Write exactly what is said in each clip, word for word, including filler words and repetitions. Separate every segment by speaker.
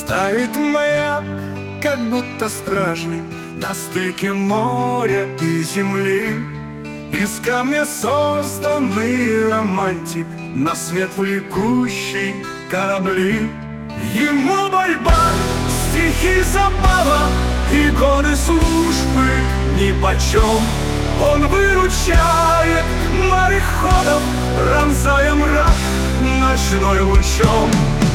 Speaker 1: Ставит маяк, как будто стражник, на стыке моря и земли. Из камня созданный романтик, на свет влекущий корабли. Ему борьба, стихи, забава и годы службы нипочем. Он выручает мореходов, пронзая мрак ночной лучом.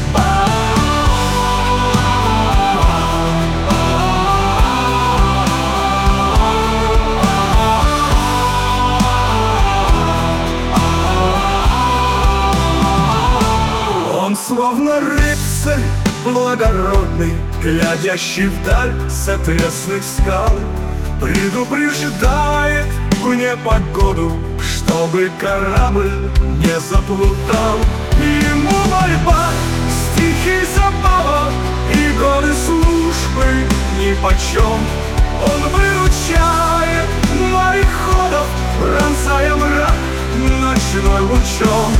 Speaker 1: Он словно рыцарь благородный, глядящий вдаль с отвесных скал, предупреждает в непогоду, чтобы корабль не заплутал. Ему борьба, стихи, забава и годы службы нипочем. Он выручает мореходов, пронзая мрак ночной лучом.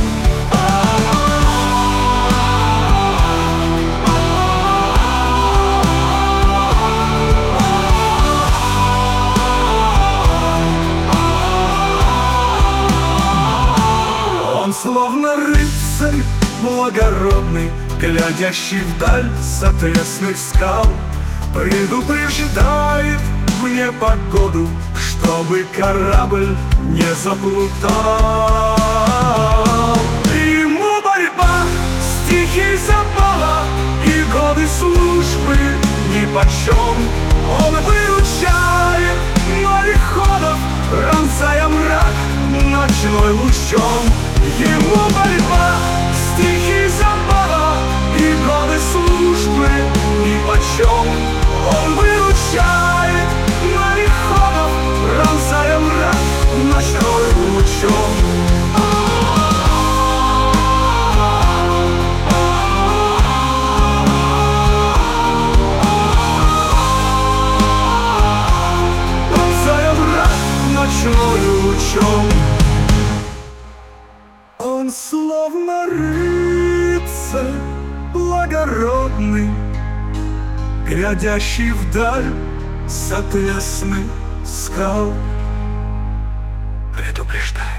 Speaker 1: Словно рыцарь благородный, глядящий вдаль с отвесных скал, предупреждает в непогоду, чтобы корабль не заплутал. Ему борьба, стихи, забава и годы службы нипочем. Он выручает мореходов, пронзая мрак ночной лучом. Ему борьба, стихи, забава и годы службы нипочем. Он выручает мореходов, пронзая мрак ночной лучом. Пронзая мрак ночной лучом. Он словно рыцарь благородный, глядящий вдаль с отвесных скал, предупреждает